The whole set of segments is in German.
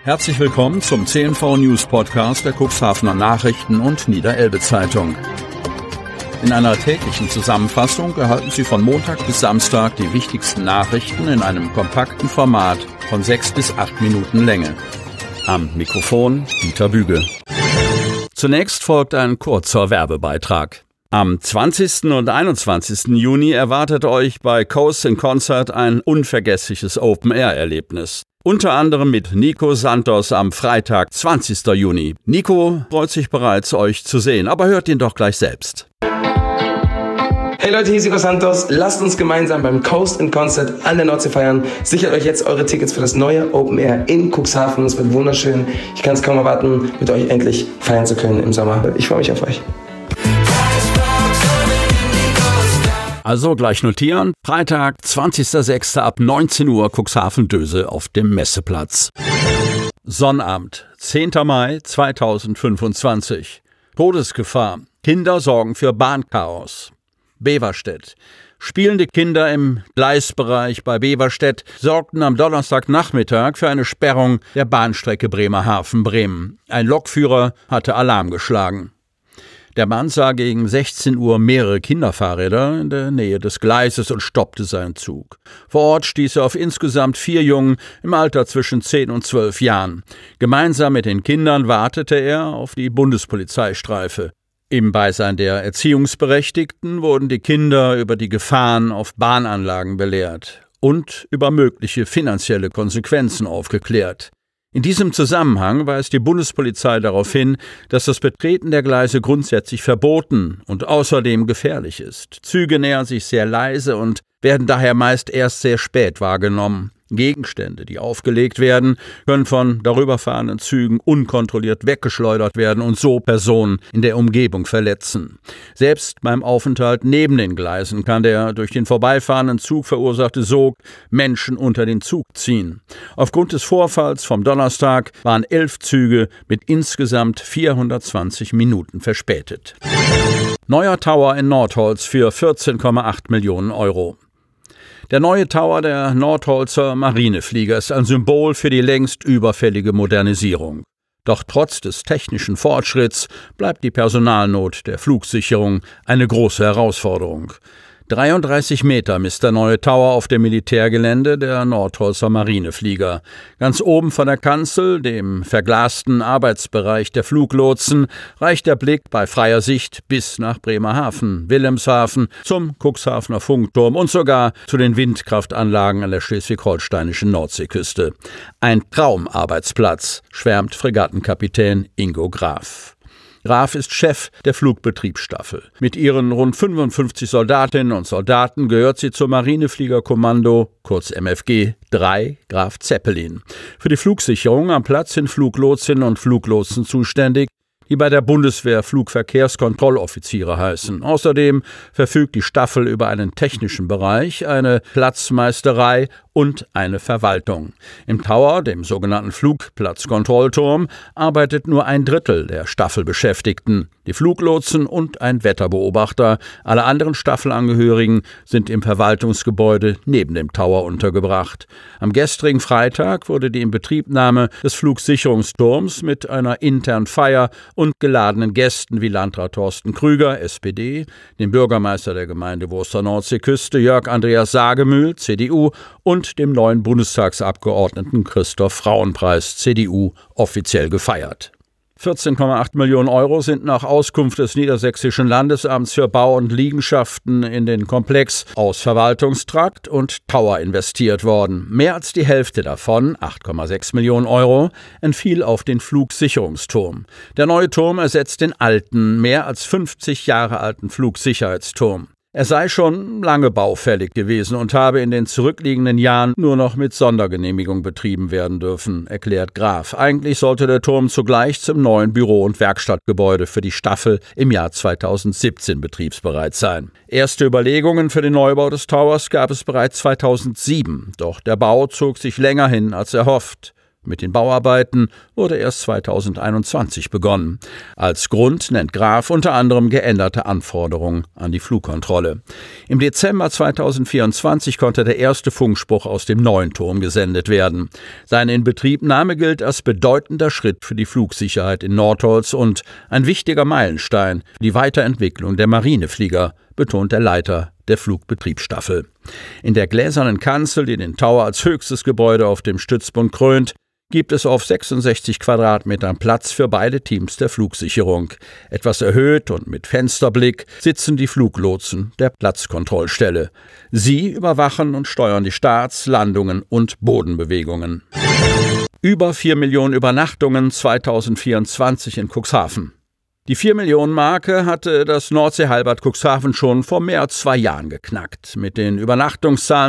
Herzlich willkommen zum CNV News Podcast der Cuxhavener Nachrichten und Niederelbe Zeitung. In einer täglichen Zusammenfassung erhalten Sie von Montag bis Samstag die wichtigsten Nachrichten in einem kompakten Format von 6 bis 8 Minuten Länge. Am Mikrofon Dieter Büge. Zunächst folgt ein kurzer Werbebeitrag. Am 20. und 21. Juni erwartet euch bei Coast in Concert ein unvergessliches Open-Air-Erlebnis. Unter anderem mit Nico Santos am Freitag, 20. Juni. Nico freut sich bereits, euch zu sehen, aber hört ihn doch gleich selbst. Hey Leute, hier ist Nico Santos. Lasst uns gemeinsam beim Coast in Concert an der Nordsee feiern. Sichert euch jetzt eure Tickets für das neue Open Air in Cuxhaven. Es wird wunderschön. Ich kann es kaum erwarten, mit euch endlich feiern zu können im Sommer. Ich freue mich auf euch. Also gleich notieren, Freitag, 20.06. ab 19 Uhr Cuxhaven-Döse auf dem Messeplatz. Sonnabend, 10. Mai 2025. Todesgefahr. Kinder sorgen für Bahnchaos. Beverstedt. Spielende Kinder im Gleisbereich bei Beverstedt sorgten am Donnerstagnachmittag für eine Sperrung der Bahnstrecke Bremerhaven-Bremen. Ein Lokführer hatte Alarm geschlagen. Der Mann sah gegen 16 Uhr mehrere Kinderfahrräder in der Nähe des Gleises und stoppte seinen Zug. Vor Ort stieß er auf insgesamt 4 Jungen im Alter zwischen 10 und 12 Jahren. Gemeinsam mit den Kindern wartete er auf die Bundespolizeistreife. Im Beisein der Erziehungsberechtigten wurden die Kinder über die Gefahren auf Bahnanlagen belehrt und über mögliche finanzielle Konsequenzen aufgeklärt. In diesem Zusammenhang weist die Bundespolizei darauf hin, dass das Betreten der Gleise grundsätzlich verboten und außerdem gefährlich ist. Züge nähern sich sehr leise und werden daher meist erst sehr spät wahrgenommen. Gegenstände, die aufgelegt werden, können von darüberfahrenden Zügen unkontrolliert weggeschleudert werden und so Personen in der Umgebung verletzen. Selbst beim Aufenthalt neben den Gleisen kann der durch den vorbeifahrenden Zug verursachte Sog Menschen unter den Zug ziehen. Aufgrund des Vorfalls vom Donnerstag waren 11 Züge mit insgesamt 420 Minuten verspätet. Neuer Tower in Nordholz für 14,8 Millionen Euro. Der neue Tower der Nordholzer Marineflieger ist ein Symbol für die längst überfällige Modernisierung. Doch trotz des technischen Fortschritts bleibt die Personalnot der Flugsicherung eine große Herausforderung. 33 Meter misst der neue Tower auf dem Militärgelände der Nordholzer Marineflieger. Ganz oben von der Kanzel, dem verglasten Arbeitsbereich der Fluglotsen, reicht der Blick bei freier Sicht bis nach Bremerhaven, Wilhelmshaven, zum Cuxhavener Funkturm und sogar zu den Windkraftanlagen an der schleswig-holsteinischen Nordseeküste. Ein Traumarbeitsplatz, schwärmt Fregattenkapitän Ingo Graf. Graf ist Chef der Flugbetriebsstaffel. Mit ihren rund 55 Soldatinnen und Soldaten gehört sie zum Marinefliegerkommando, kurz MFG 3, Graf Zeppelin. Für die Flugsicherung am Platz sind Fluglotsinnen und Fluglotsen zuständig, die bei der Bundeswehr Flugverkehrskontrolloffiziere heißen. Außerdem verfügt die Staffel über einen technischen Bereich, eine Platzmeisterei und eine Verwaltung. Im Tower, dem sogenannten Flugplatzkontrollturm, arbeitet nur 1/3 der Staffelbeschäftigten. Die Fluglotsen und ein Wetterbeobachter. Alle anderen Staffelangehörigen sind im Verwaltungsgebäude neben dem Tower untergebracht. Am gestrigen Freitag wurde die Inbetriebnahme des Flugsicherungsturms mit einer internen Feier und geladenen Gästen wie Landrat Thorsten Krüger, SPD, dem Bürgermeister der Gemeinde Wurster Nordseeküste, Jörg Andreas Sagemühl, CDU, und dem neuen Bundestagsabgeordneten Christoph Frauenpreis, CDU, offiziell gefeiert. 14,8 Millionen Euro sind nach Auskunft des Niedersächsischen Landesamts für Bau und Liegenschaften in den Komplex aus Verwaltungstrakt und Tower investiert worden. Mehr als die Hälfte davon, 8,6 Millionen Euro, entfiel auf den Flugsicherungsturm. Der neue Turm ersetzt den alten, mehr als 50 Jahre alten Flugsicherheitsturm. Er sei schon lange baufällig gewesen und habe in den zurückliegenden Jahren nur noch mit Sondergenehmigung betrieben werden dürfen, erklärt Graf. Eigentlich sollte der Turm zugleich zum neuen Büro- und Werkstattgebäude für die Staffel im Jahr 2017 betriebsbereit sein. Erste Überlegungen für den Neubau des Towers gab es bereits 2007, doch der Bau zog sich länger hin als erhofft. Mit den Bauarbeiten wurde erst 2021 begonnen. Als Grund nennt Graf unter anderem geänderte Anforderungen an die Flugkontrolle. Im Dezember 2024 konnte der erste Funkspruch aus dem neuen Turm gesendet werden. Seine Inbetriebnahme gilt als bedeutender Schritt für die Flugsicherheit in Nordholz und ein wichtiger Meilenstein für die Weiterentwicklung der Marineflieger, betont der Leiter der Flugbetriebsstaffel. In der gläsernen Kanzel, die den Tower als höchstes Gebäude auf dem Stützpunkt krönt, gibt es auf 66 Quadratmetern Platz für beide Teams der Flugsicherung. Etwas erhöht und mit Fensterblick sitzen die Fluglotsen der Platzkontrollstelle. Sie überwachen und steuern die Starts, Landungen und Bodenbewegungen. Über 4 Millionen Übernachtungen 2024 in Cuxhaven. Die 4-Millionen-Marke hatte das Nordsee-Hallenbad Cuxhaven schon vor mehr als 2 Jahren geknackt. Mit den Übernachtungszahlen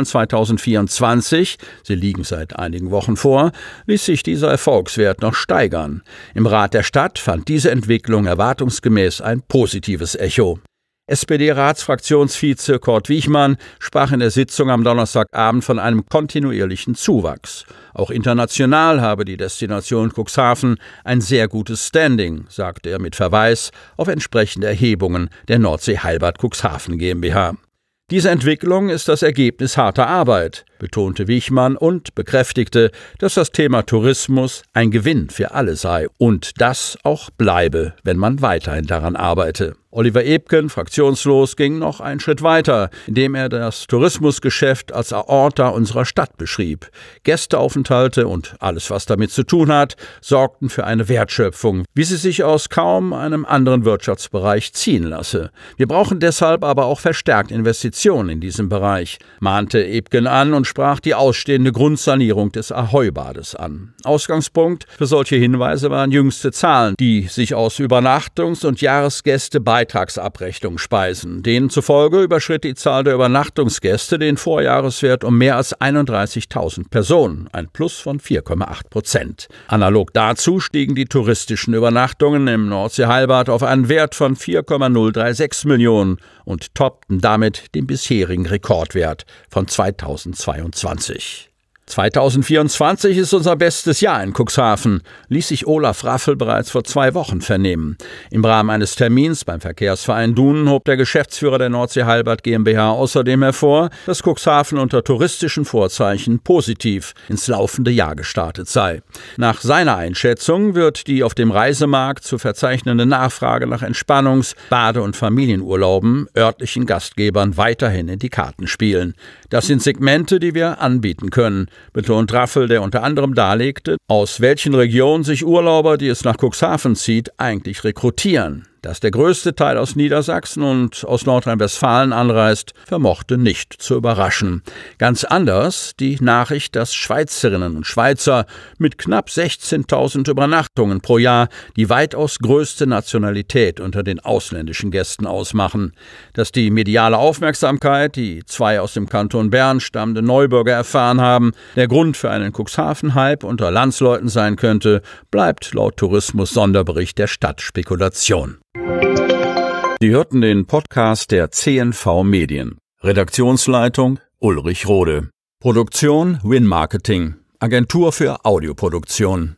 2024, sie liegen seit einigen Wochen vor, ließ sich dieser Erfolgswert noch steigern. Im Rat der Stadt fand diese Entwicklung erwartungsgemäß ein positives Echo. SPD-Ratsfraktionsvize Kurt Wiechmann sprach in der Sitzung am Donnerstagabend von einem kontinuierlichen Zuwachs. Auch international habe die Destination Cuxhaven ein sehr gutes Standing, sagte er mit Verweis auf entsprechende Erhebungen der Nordsee-Hallenbad Cuxhaven GmbH. Diese Entwicklung ist das Ergebnis harter Arbeit, betonte Wiechmann und bekräftigte, dass das Thema Tourismus ein Gewinn für alle sei und das auch bleibe, wenn man weiterhin daran arbeite. Oliver Ebken, fraktionslos, ging noch einen Schritt weiter, indem er das Tourismusgeschäft als Aorta unserer Stadt beschrieb. Gästeaufenthalte und alles, was damit zu tun hat, sorgten für eine Wertschöpfung, wie sie sich aus kaum einem anderen Wirtschaftsbereich ziehen lasse. Wir brauchen deshalb aber auch verstärkt Investitionen in diesem Bereich, mahnte Ebken an und sprach die ausstehende Grundsanierung des Ahoi-Bades an. Ausgangspunkt für solche Hinweise waren jüngste Zahlen, die sich aus Übernachtungs- und Jahresgäste-Beitragsabrechnungen speisen. Denen zufolge überschritt die Zahl der Übernachtungsgäste den Vorjahreswert um mehr als 31.000 Personen, ein Plus von 4,8%. Analog dazu stiegen die touristischen Übernachtungen im Nordsee-Hallenbad auf einen Wert von 4,036 Millionen und toppten damit den bisherigen Rekordwert von 2022. 2024 ist unser bestes Jahr in Cuxhaven, ließ sich Olaf Raffel bereits vor 2 Wochen vernehmen. Im Rahmen eines Termins beim Verkehrsverein Dunen hob der Geschäftsführer der Nordsee-Hallenbad GmbH außerdem hervor, dass Cuxhaven unter touristischen Vorzeichen positiv ins laufende Jahr gestartet sei. Nach seiner Einschätzung wird die auf dem Reisemarkt zu verzeichnende Nachfrage nach Entspannungs-, Bade- und Familienurlauben örtlichen Gastgebern weiterhin in die Karten spielen. Das sind Segmente, die wir anbieten können, betont Raffel, der unter anderem darlegte, aus welchen Regionen sich Urlauber, die es nach Cuxhaven zieht, eigentlich rekrutieren. Dass der größte Teil aus Niedersachsen und aus Nordrhein-Westfalen anreist, vermochte nicht zu überraschen. Ganz anders die Nachricht, dass Schweizerinnen und Schweizer mit knapp 16.000 Übernachtungen pro Jahr die weitaus größte Nationalität unter den ausländischen Gästen ausmachen. Dass die mediale Aufmerksamkeit, die 2 aus dem Kanton Bern stammende Neubürger erfahren haben, der Grund für einen Cuxhaven-Hype unter Landsleuten sein könnte, bleibt laut Tourismus-Sonderbericht der Stadt Spekulation. Sie hörten den Podcast der CNV Medien. Redaktionsleitung Ulrich Rode. Produktion Win Marketing. Agentur für Audioproduktion.